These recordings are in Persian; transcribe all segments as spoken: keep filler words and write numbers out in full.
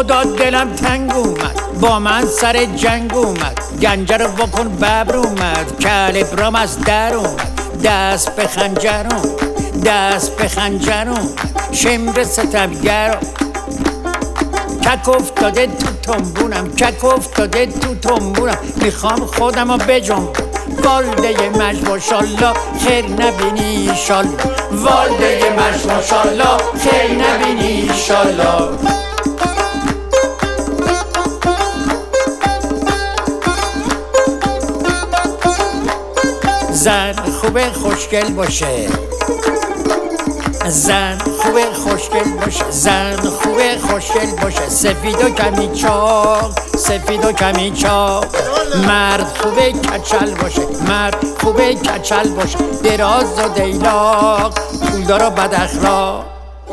خدا دلم تنگ اومد، با من سر جنگ اومد، گنجه رو بکن ببر اومد، کلبرام از در اومد، دست به خنجر اومد، دست به خنجر اومد، شمر ستمگر کک افتاده تو تنبونم، کک افتاده تو تنبونم، میخوام خودم رو بجنبونم. والده مجد ماشالله خیر نبینی ایشالله، والده مجد ماشالله خیر نبینی ایشالله. زن خوبه خوشگل باشه، زن خوبه خوشگل باشه، زن خوبه خوشگل باشه، سفید و کمی چاق، سفید و کمی چاق. مرد خوبه کچل باشه، مرد خوبه کچل باشه، دراز و دیلاق، پولدار و بد اخلاق.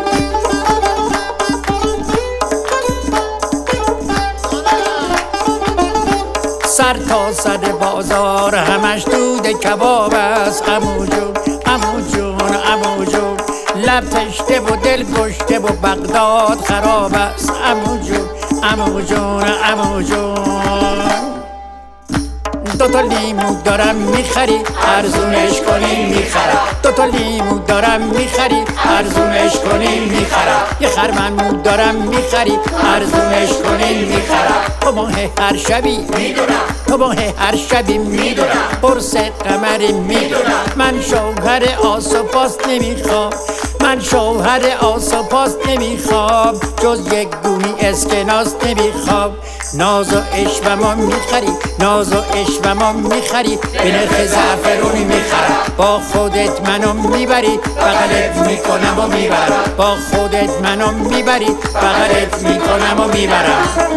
سر تا سر بازار همش دود کباب است، عمو جون عمو جون عمو جون، لب تشته و دل گشته و بغداد خراب است، عمو جون عمو جون عمو جون. دوتا لیمو دارم میخری ارزونش کنی میخرم، دوتا لیمو دارم میخری ارزونش کنی میخرم، یه خرمن دارم میخری ارزونش کنی میخرم. تو ماه هر شبی میدونم، تو ماه هر شبی میدونم، قرص قمری میدونم. من شوهر آس و پاس نمیخوام، من شوهر آس و پاس نمیخوام، جز یک گونی اسکناس نمیخوام. ناز و عشقمو میخری، ناز و عشقمو میخری، به نرخ زعفرونی میخرم. با خودت منو میبری بغلت میکنم و میبرم، با خودت منو میبری بغلت میکنم و میبرم.